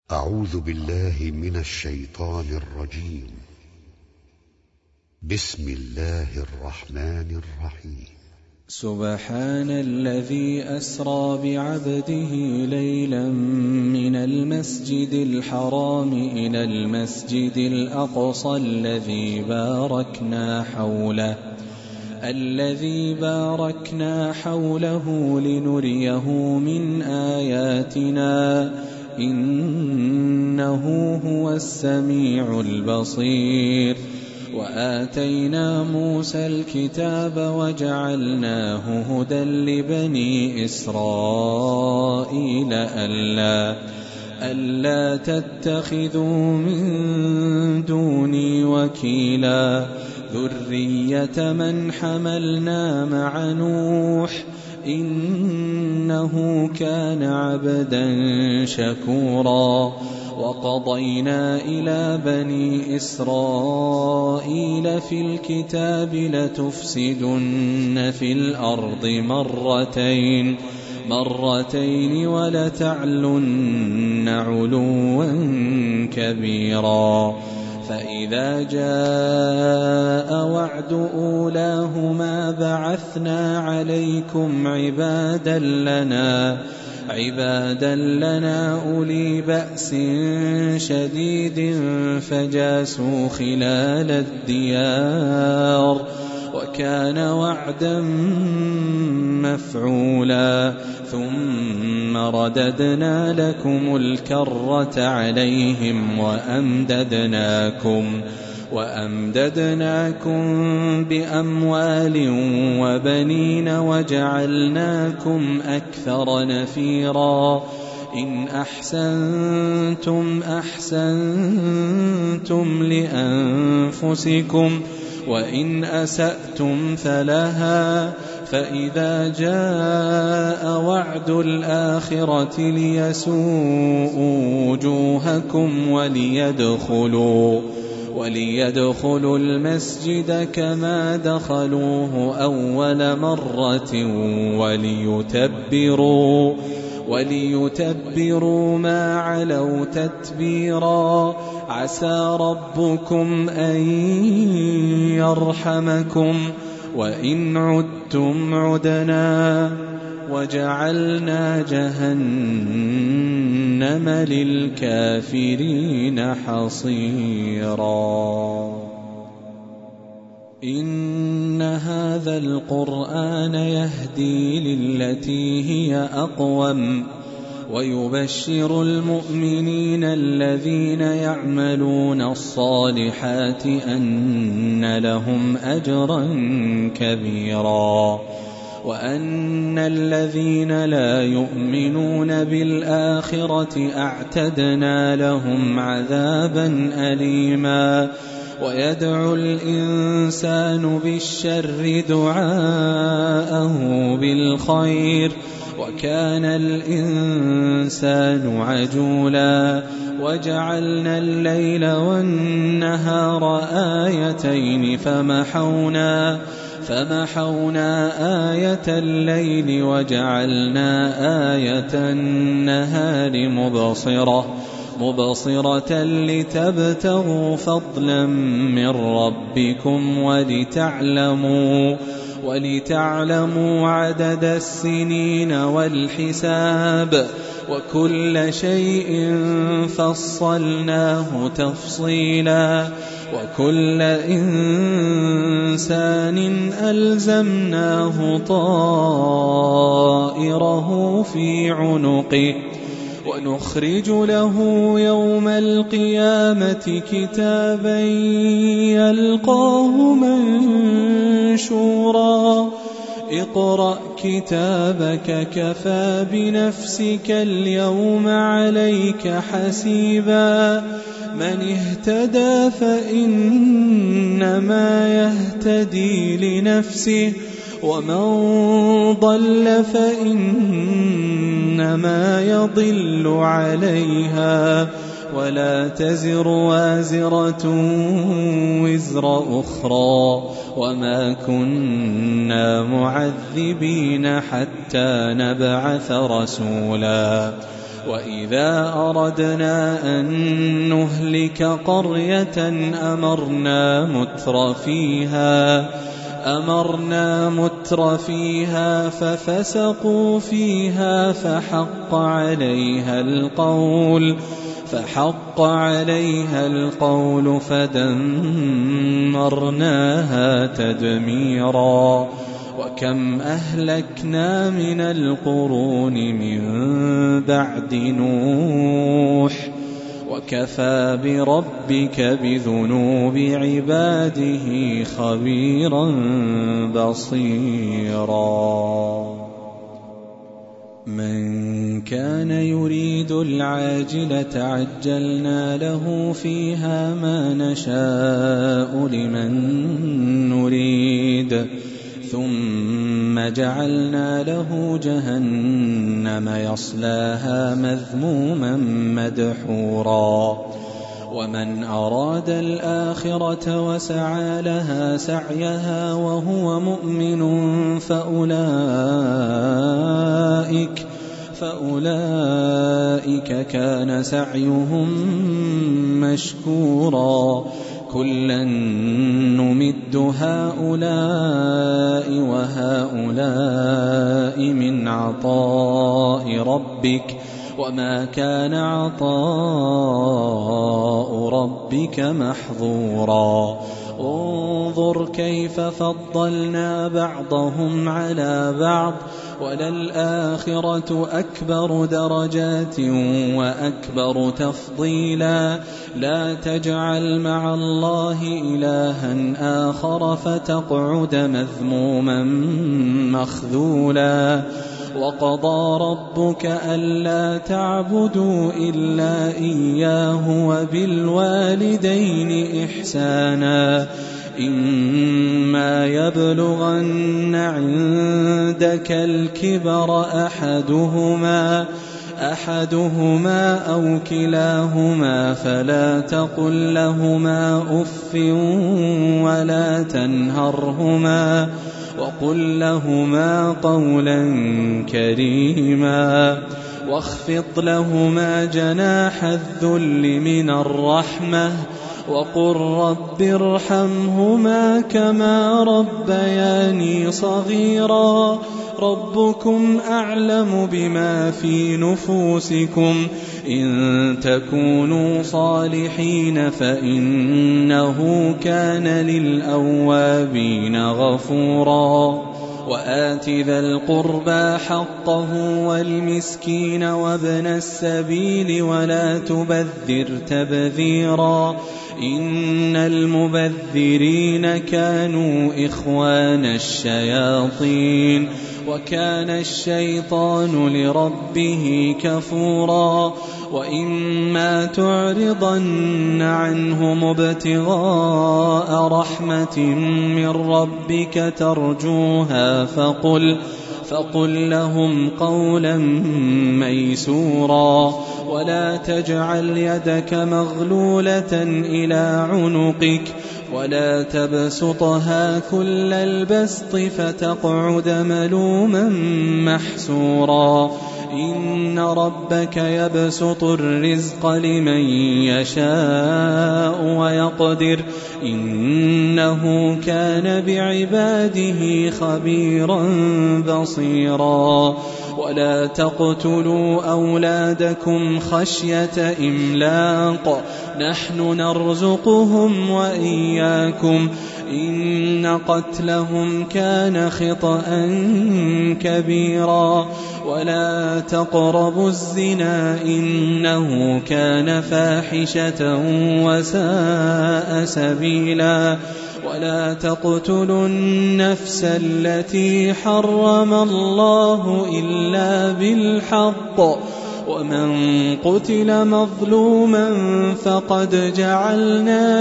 أعوذ بالله من الشيطان الرجيم. بسم الله الرحمن الرحيم. سبحان الذي أسرى بعبده ليلا من المسجد الحرام إلى المسجد الأقصى الذي باركنا حوله لنريه من آياتنا إنه هو السميع البصير. وآتينا موسى الكتاب وجعلناه هدى لبني إسرائيل ألا تتخذوا من دوني وكيلا ذرية من حملنا مع نوح إنه كان عبدا شكورا. وقضينا إلى بني إسرائيل في الكتاب لتفسدن في الأرض مرتين ولتعلن علوا كبيرا. فإذا جاء وعد أولاهما بعثنا عليكم عبادا لنا أولي بأس شديد فجاسوا خلال الديار وكان وعدا مفعولا. ثم رددنا لكم الكرة عليهم وأمددناكم بأموال وبنين وجعلناكم أكثر نفيرا. إن أحسنتم لأنفسكم وإن أسأتم فلها. فإذا جاء وعد الآخرة ليسوءوا وجوهكم وليدخلوا المسجد كما دخلوه أول مرة وليتبروا ما علوا تتبيرا. عسى ربكم أن يرحمكم وإن عدتم عدنا وجعلنا جهنم للكافرين حصيرا. إن هذا القرآن يهدي للتي هي أقوم ويبشر المؤمنين الذين يعملون الصالحات أن لهم أجرا كبيرا. وأن الذين لا يؤمنون بالآخرة أعتدنا لهم عذابا أليما. ويدعو الإنسان بالشر دعاءه بالخير وكان الإنسان عجولا. وجعلنا الليل والنهار آيتين فمحونا آية الليل وجعلنا آية النهار مبصرة لتبتغوا فضلا من ربكم ولتعلموا عدد السنين والحساب وكل شيء فصلناه تفصيلا. وكل إنسان ألزمناه طائره في عنقه ونخرج له يوم القيامة كتابا يلقاه منشورا. اقرأ كتابك كفى بنفسك اليوم عليك حسيبا. من اهتدى فإنما يهتدي لنفسه ومن ضل فإنما يضل عليها ولا تزر وازرة وزر أخرى وما كنا معذبين حتى نبعث رسولا وإذا أردنا أن نهلك قرية أمرنا متر فيها ففسقوا فيها فحق عليها القول فدمرناها تدميرا. وكم أهلكنا من القرون من بعد نوح وكفى بربك بذنوب عباده خبيرا بصيرا. من كان يريد العاجلة عجلنا له فيها ما نشاء لمن نريد ثم جعلنا له جهنم يصلاها مذموما مدحورا. ومن أراد الآخرة وسعى لها سعيها وهو مؤمن فأولئك كان سعيهم مشكورا. كلا نمد هؤلاء وهؤلاء من عطاء ربك وما كان عطاء ربك محظورا. انظر كيف فضلنا بعضهم على بعض وللآخرة أكبر درجات وأكبر تفضيلا. لا تجعل مع الله إلها آخر فتقعد مذموما مخذولا. وقضى ربك ألا تعبدوا إلا إياه وبالوالدين إحسانا. إما يبلغن عندك الكبر أحدهما أو كلاهما فلا تقل لهما أف ولا تنهرهما وقل لهما قولا كريما. واخفض لهما جناح الذل من الرحمة وقل رب ارحمهما كما ربياني صغيرا. ربكم أعلم بما في نفوسكم إن تكونوا صالحين فإنه كان للأوابين غفورا. وآت ذا القربى حقه والمسكين وابن السبيل ولا تبذر تبذيرا. إن المبذرين كانوا إخوان الشياطين وكان الشيطان لربه كفورا. وإما تعرضن عنهم ابتغاء رحمة من ربك ترجوها فقل لهم قولا ميسورا. ولا تجعل يدك مغلولة إلى عنقك ولا تبسطها كل البسط فتقعد ملوما محسورا. إن ربك يبسط الرزق لمن يشاء ويقدر إنه كان بعباده خبيرا بصيرا. ولا تقتلوا أولادكم خشية إملاق نحن نرزقهم وإياكم إن قتلهم كان خطأ كبيرا. ولا تقربوا الزنا إنه كان فاحشة وساء سبيلا. ولا تقتلوا النفس التي حرم الله إلا بالحق ومن قتل مظلوما فقد جعلنا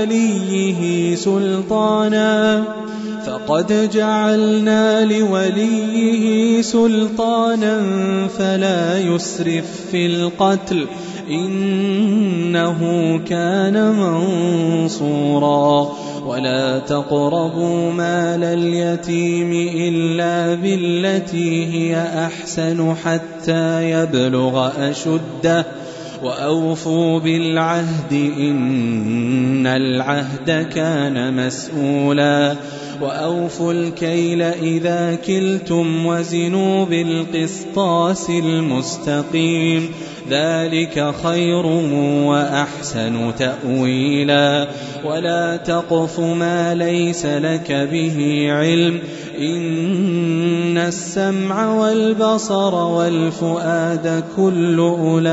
لوليه سلطانا فلا يسرف في القتل إنه كان منصورا. ولا تقربوا مال اليتيم إلا بالتي هي أحسن حتى يبلغ أشده وأوفوا بالعهد إن العهد كان مسؤولا وأوفوا الكيل إذا كلتم وزنوا بالقسطاس المستقيم ذلك خير وأحسن تأويلا ولا تقف ما ليس لك به علم إن السمع والبصر والفؤاد كل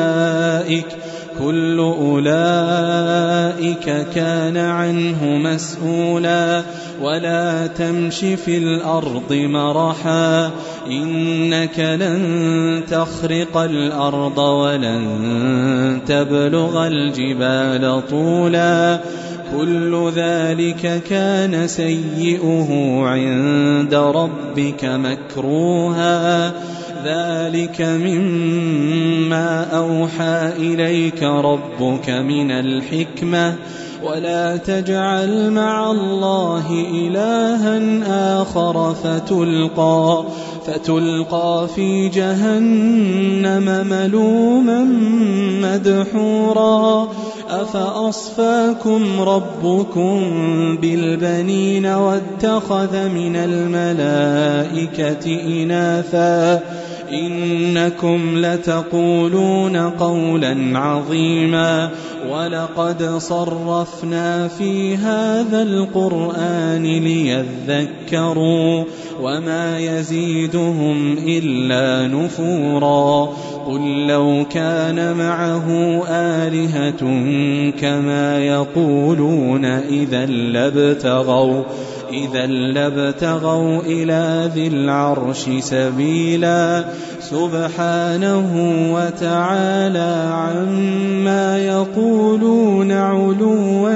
أولئك كان عنه مسؤولا ولا تمش في الأرض مرحا إنك لن تخرق الأرض ولن تبلغ الجبال طولا كل ذلك كان سيئه عند ربك مكروها ذلك مما أوحى إليك ربك من الحكمة ولا تجعل مع الله إلها آخر فتلقى في جهنم ملوما مدحورا أفأصفاكم ربكم بالبنين واتخذ من الملائكة إناثا إنكم لتقولون قولا عظيما ولقد صرفنا في هذا القرآن ليذكروا وما يزيدهم إلا نفورا قل لو كان معه آلهة كما يقولون إذا لابتغوا إلى ذي العرش سبيلا سبحانه وتعالى عما يقولون علوا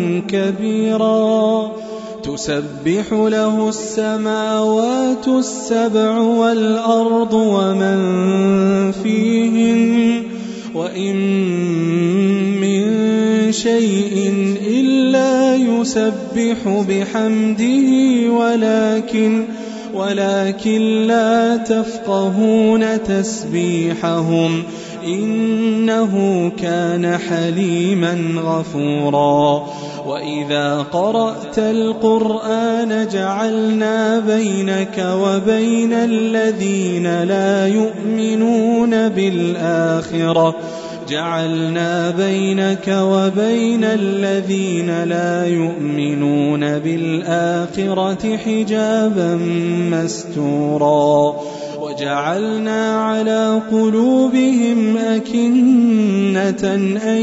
كبيرا تسبح له السماوات السبع والأرض ومن فيهن وإن من شيء إلا يسبح بحمده ولكن لا تفقهون تسبيحهم إنه كان حليما غفورا وإذا قرأت القرآن جعلنا بينك وبين الذين لا يؤمنون بالآخرة حجابا مستورا وجعلنا على قلوبهم أكنة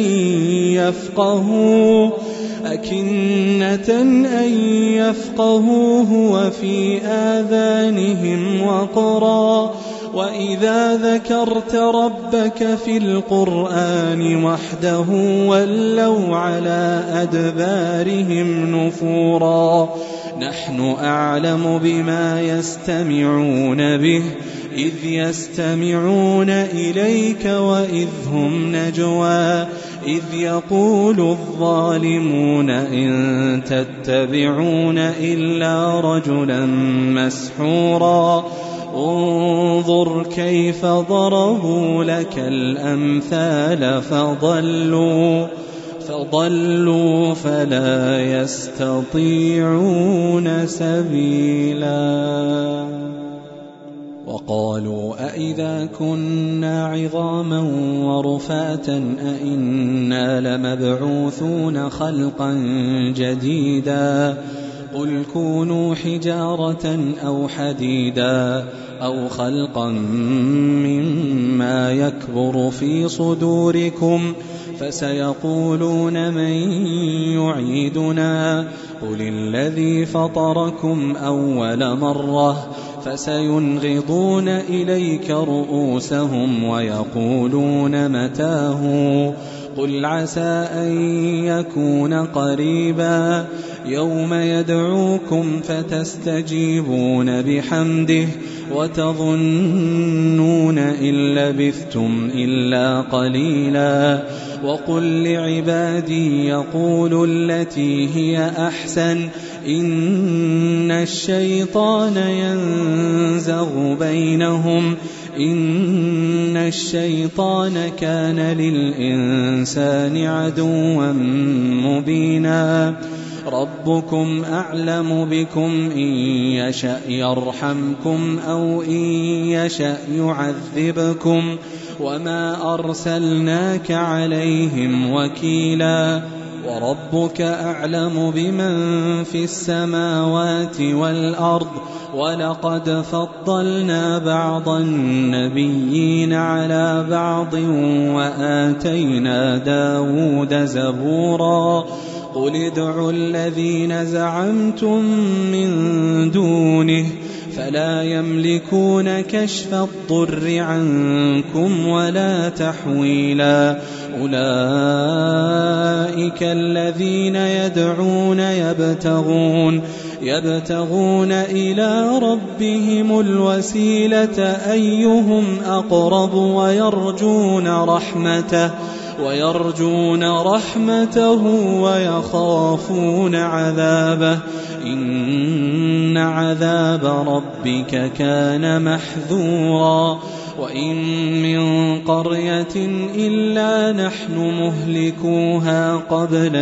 أن يفقهوه وفي آذانهم وقرا وإذا ذكرت ربك في القرآن وحده ولوا على أدبارهم نفورا نحن أعلم بما يستمعون به إذ يستمعون إليك وإذ هم نجوى إذ يقول الظالمون إن تتبعون إلا رجلا مسحورا انظر كيف ضربوا لك الأمثال فضلوا فلا يستطيعون سبيلا وقالوا أئذا كنا عظاما ورفاتا أئنا لمبعوثون خلقا جديدا قل كونوا حجارة أو حديدا أو خلقا مما يكبر في صدوركم فسيقولون من يعيدنا قل الذي فطركم أول مرة فسينغضون إليك رؤوسهم ويقولون متاه قل عسى أن يكون قريبا يوم يدعوكم فتستجيبون بحمده وتظنون إن لبثتم إلا قليلا وقل لعبادي يقولوا التي هي أحسن إن الشيطان ينزغ بينهم إن الشيطان كان للإنسان عدوا مبينا ربكم أعلم بكم إن يشأ يرحمكم أو إن يشأ يعذبكم وما أرسلناك عليهم وكيلا وربك أعلم بمن في السماوات والأرض ولقد فضلنا بعض النبيين على بعض وآتينا داود زبورا قل ادعوا الذين زعمتم من دونه فلا يملكون كشف الضر عنكم ولا تحويلا أولئك الذين يدعون يبتغون إلى ربهم الوسيلة أيهم أقرب ويرجون رحمته ويخافون عذابه إن عذاب ربك كان محذورا وإن من قرية إلا نحن مهلكوها قبل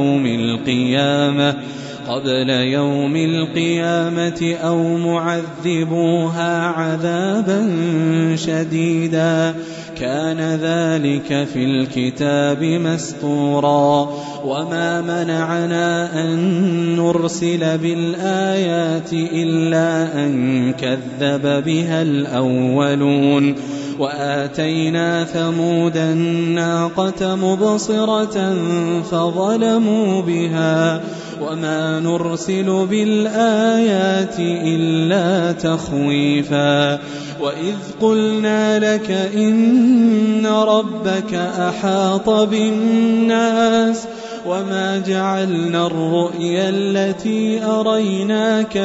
يوم القيامة أو معذبوها عذابا شديدا كان ذلك في الكتاب مسطورا وما منعنا أن نرسل بالآيات إلا أن كذب بها الأولون وآتينا ثمود الناقة مبصرة فظلموا بها وما نرسل بالآيات إلا تخويفا وإذ قلنا لك إن ربك أحاط بالناس وما جعلنا الرؤيا التي أريناك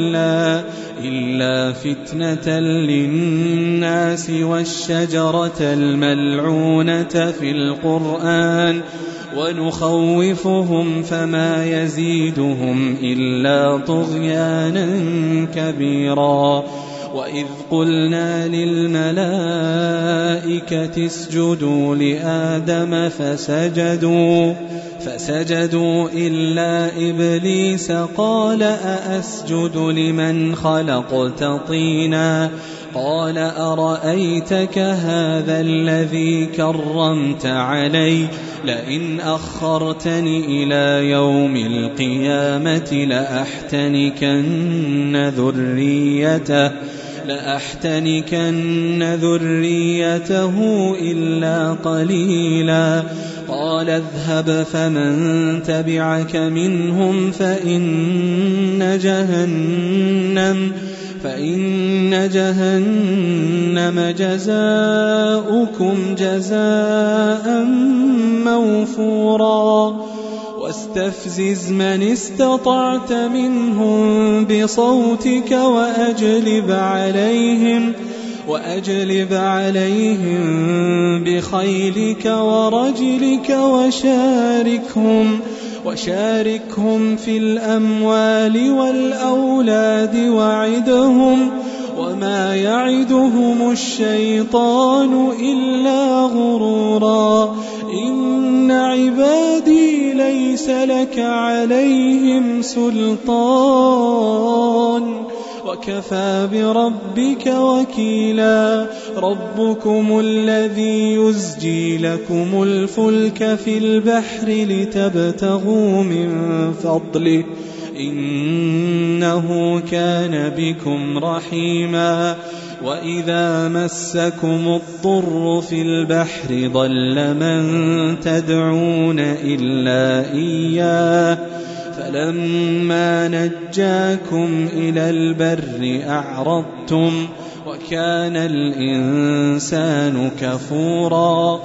إلا فتنة للناس والشجرة الملعونة في القرآن ونخوفهم فما يزيدهم إلا طغيانا كبيرا وإذ قلنا للملائكة اسجدوا لآدم فسجدوا إلا إبليس قال أأسجد لمن خلقت طينا قال أرأيتك هذا الذي كرمت علي لئن أخرتني إلى يوم القيامة لأحتنكن ذريته إلا قليلا قال اذهب فمن تبعك منهم فإن جهنم جزاؤكم جزاء موفورا واستفزز من استطعت منهم بصوتك وأجلب عليهم بخيلك ورجلك وشاركهم في الأموال والأولاد وعدهم وما يعدهم الشيطان إلا غرورا إن عبادي ليس لك عليهم سلطان وكفى بربك وكيلا ربكم الذي يزجي لكم الفلك في البحر لتبتغوا من فضله إنه كان بكم رحيما وإذا مسكم الضر في البحر ضل من تدعون إلا إياه فلما نجاكم إلى البر أعرضتم وكان الإنسان كفورا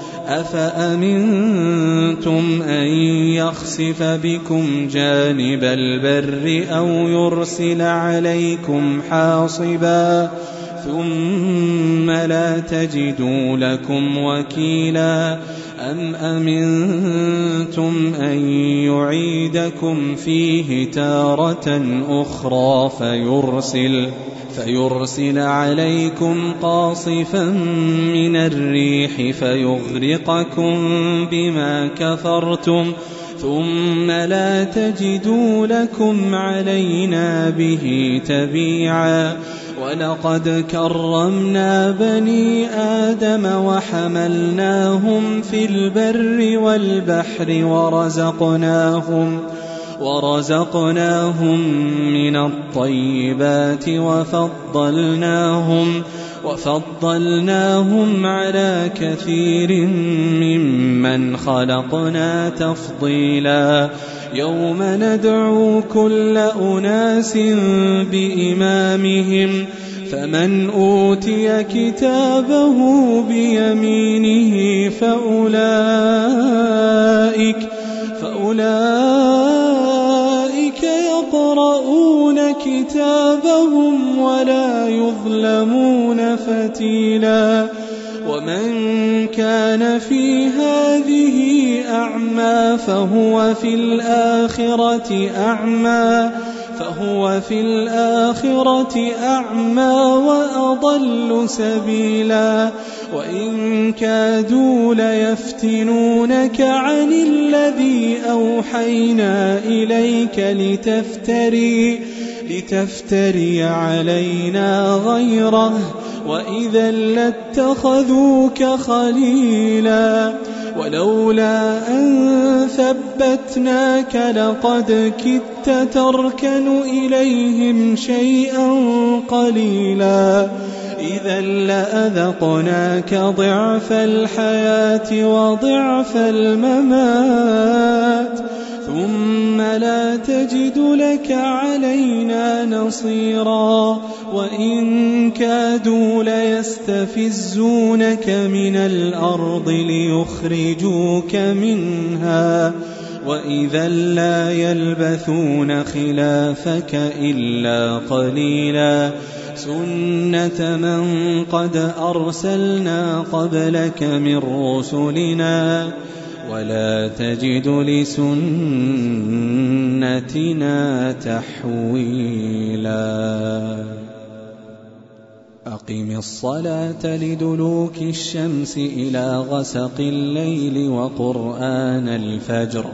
أفأمنتم أن يخسف بكم جانب البر أو يرسل عليكم حاصبا ثم لا تجدوا لكم وكيلا أم أمنتم أن يعيدكم فيه تارة أخرى فيرسل عليكم قاصفا من الريح فيغرقكم بما كفرتم ثم لا تجدوا لكم علينا به تبيعا ولقد كرمنا بني آدم وحملناهم في البر والبحر ورزقناهم من الطيبات وفضلناهم على كثير ممن خلقنا تفضيلا يوم ندعو كل أناس بإمامهم فمن أوتي كتابه بيمينه فأولئك يقرؤون كتابهم ولا يظلمون فتيلا ومن كان في هذه أعمى فهو في الآخرة أعمى وأضل سبيلا وإن كادوا ليفتنونك عن الذي أوحينا إليك لتفتري علينا غيره وإذا لاتخذوك خليلا ولولا أن ثبتناك لقد كدت تركن إليهم شيئا قليلا إذا لأذقناك ضعف الحياة وضعف الممات ثم لا تجد لك علينا نصيرا وإن كادوا ليستفزونك من الأرض ليخرجوك منها وإذا لا يلبثون خلافك إلا قليلا سنة من قد أرسلنا قبلك من رسلنا ولا تجد لسنتنا تحويلا أقم الصلاة لدلوك الشمس إلى غسق الليل وقرآن الفجر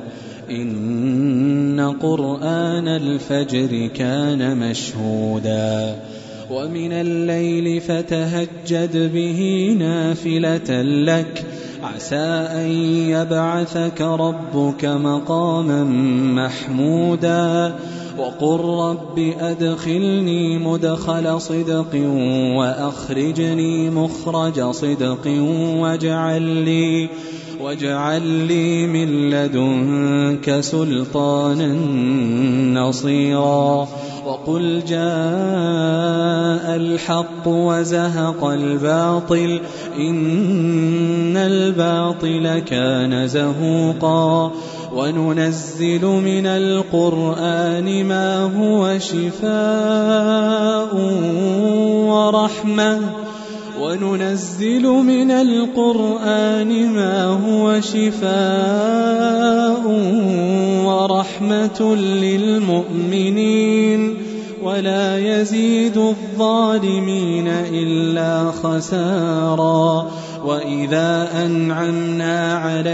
إن قرآن الفجر كان مشهودا ومن الليل فتهجد به نافلة لك عسى أن يبعثك ربك مقاما محمودا وقل رب أدخلني مدخل صدق وأخرجني مخرج صدق واجعل لي من لدنك سلطانا نصيرا وقل جاء الحق وزهق الباطل إن الباطل كان زهوقا وننزل من القرآن ما هو شفاء ورحمة للمؤمنين ولا يزيد الظالمين إلا خسارا وإذا أنعمنا على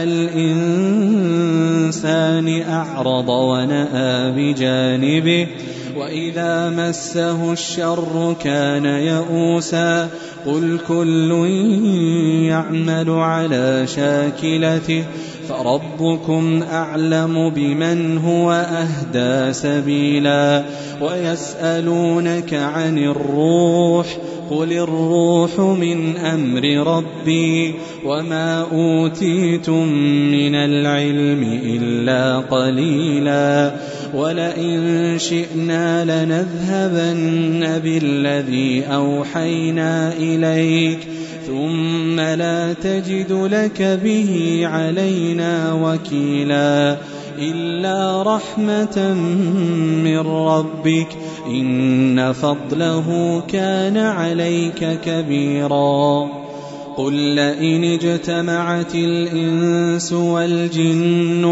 الإنسان أعرض ونأى بجانبه وإذا مسه الشر كان يئوسا قل كل يعمل على شاكلته فربكم أعلم بمن هو أهدى سبيلا ويسألونك عن الروح قل الروح من أمر ربي وما أوتيتم من العلم إلا قليلا ولئن شئنا لنذهبن بالذي أوحينا إليك ثم لا تجد لك به علينا وكيلا إلا رحمة من ربك إن فضله كان عليك كبيرا قل لئن اجتمعت الإنس والجن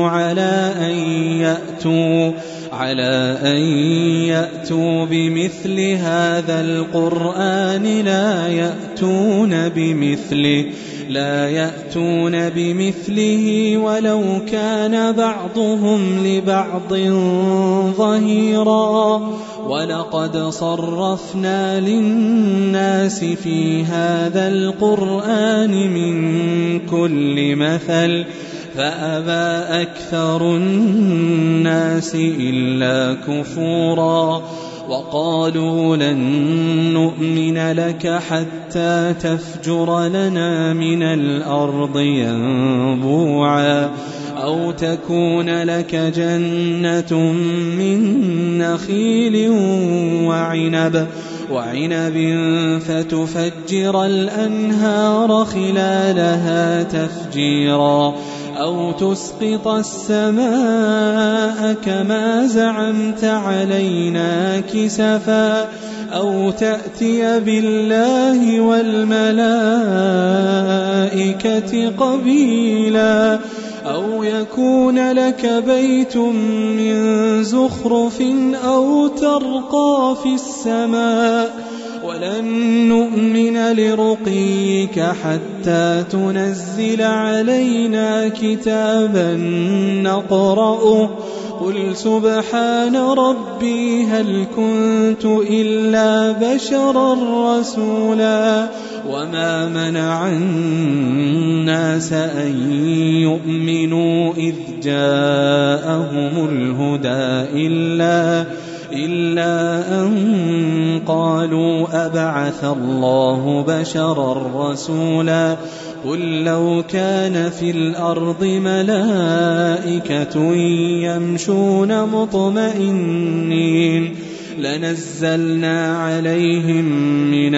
على أن يأتوا بمثل هذا القرآن لا يأتون بمثله ولو كان بعضهم لبعض ظهيرا. ولقد صرفنا للناس في هذا القرآن من كل مثل فأبى أكثر الناس إلا كفورا. وقالوا لن نؤمن لك حتى تفجر لنا من الأرض ينبوعا أو تكون لك جنة من نخيل وعنب فتفجر الأنهار خلالها تفجيرا أو تسقط السماء كما زعمت علينا كسفا أو تأتي بالله والملائكة قبيلا أو يكون لك بيت من زخرف أو ترقى في السماء ولن نؤمن لرقيك حتى تنزل علينا كتابا نقرأه قل سبحان ربي هل كنت إلا بشرا رسولا. وما منع الناس أن يؤمنوا إذ جاءهم الهدى إلا أن قالوا أبعث الله بشرا رسولا. قل لو كان في الأرض ملائكة يمشون مطمئنين لنزلنا عليهم من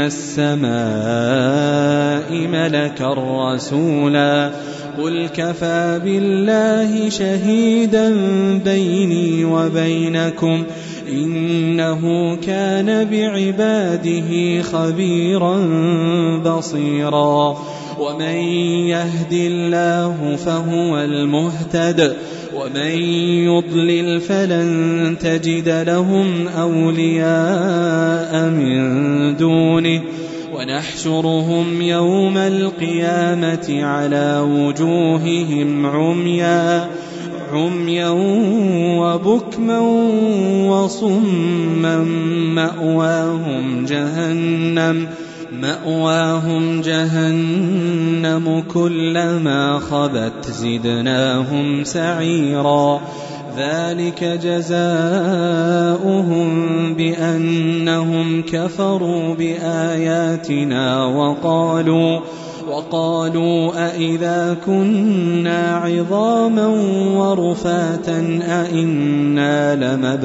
السماء ملكا رسولا. قل كفى بالله شهيدا بيني وبينكم إنه كان بعباده خبيرا بصيرا. ومن يهد الله فهو المهتد ومن يضلل فلن تجد لهم أولياء من دونه. ونحشرهم يوم القيامة على وجوههم عميا وبكما وصما مأواهم جهنم كلما خبت زدناهم سعيرا. ذلك جزاؤهم بأنهم كفروا بآياتنا وقالوا أئذا كنا عظاما ورفاتا أئنا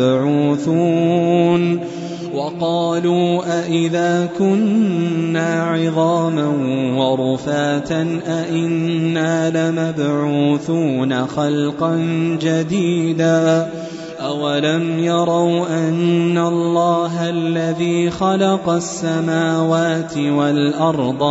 لمبعوثون خلقا جديدا. أولم يروا أن الله الذي خلق السماوات والأرض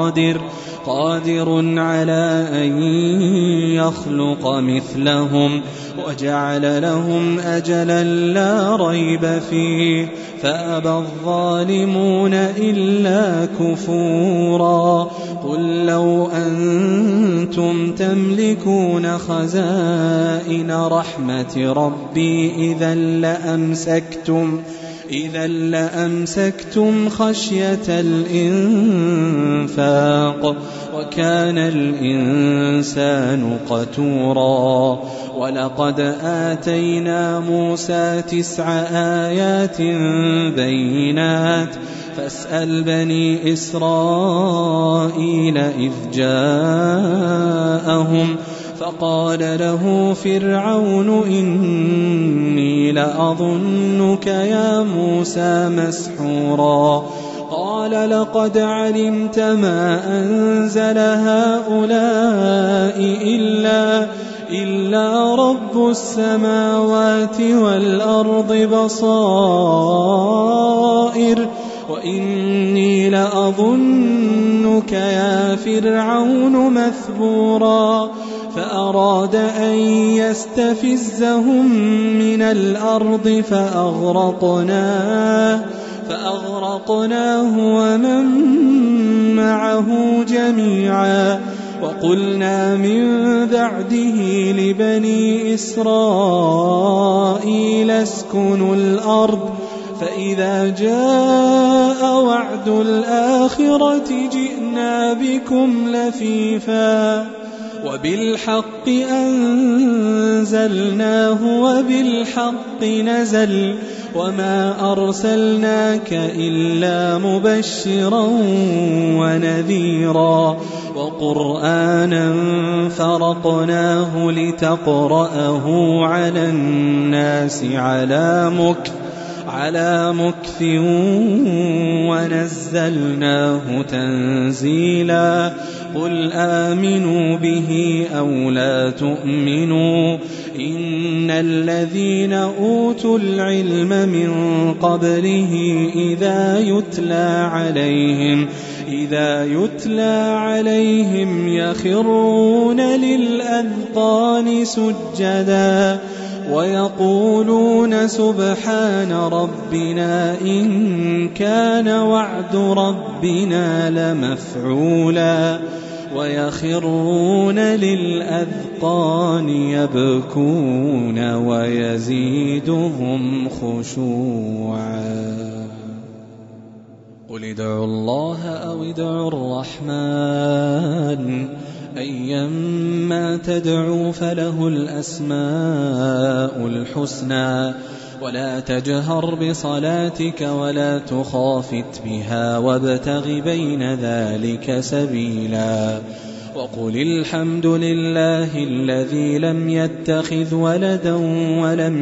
قادر على أن يخلق مثلهم وجعل لهم أجلا لا ريب فيه فأبى الظالمون إلا كفورا. قل لو أنتم تملكون خزائن رحمة ربي إذا لأمسكتم خشية الإنفاق وكان الإنسان قتورا. ولقد آتينا موسى 9 آيات بينات فاسأل بني إسرائيل إذ جاءهم فقال له فرعون إني لأظنك يا موسى مسحورا. قال لقد علمت ما أنزل هؤلاء إلا رب السماوات والأرض بصائر وإني لأظنك يا فرعون مثبورا فأراد أن يستفزهم من الأرض فأغرقناه ومن معه جميعا وقلنا من بعده لبني إسرائيل اسكنوا الأرض فإذا جاء وعد الآخرة جئنا بكم لفيفا وبالحق أنزلناه وبالحق نزل وما أرسلناك إلا مبشرا ونذيرا وقرآنا فرقناه لتقرأه على الناس على مكث ونزلناه تنزيلا قل آمنوا به أو لا تؤمنوا إن الذين أوتوا العلم من قبله إذا يتلى عليهم يخرون للأذقان سجدا ويقولون سبحان ربنا إن كان وعد ربنا لمفعولا ويخرون للأذقان يبكون ويزيدهم خشوعا قل ادعوا الله أو ادعوا الرحمن أيما تدعوا فله الأسماء الحسنى ولا تجهر بصلاتك ولا تخافت بها وابتغ بين ذلك سبيلا وقل الحمد لله الذي لم يتخذ ولدا ولم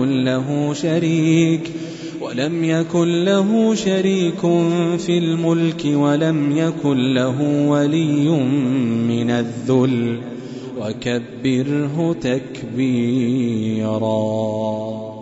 يكن له شريك في الملك ولم يكن له ولي من الذل وكبره تكبيرا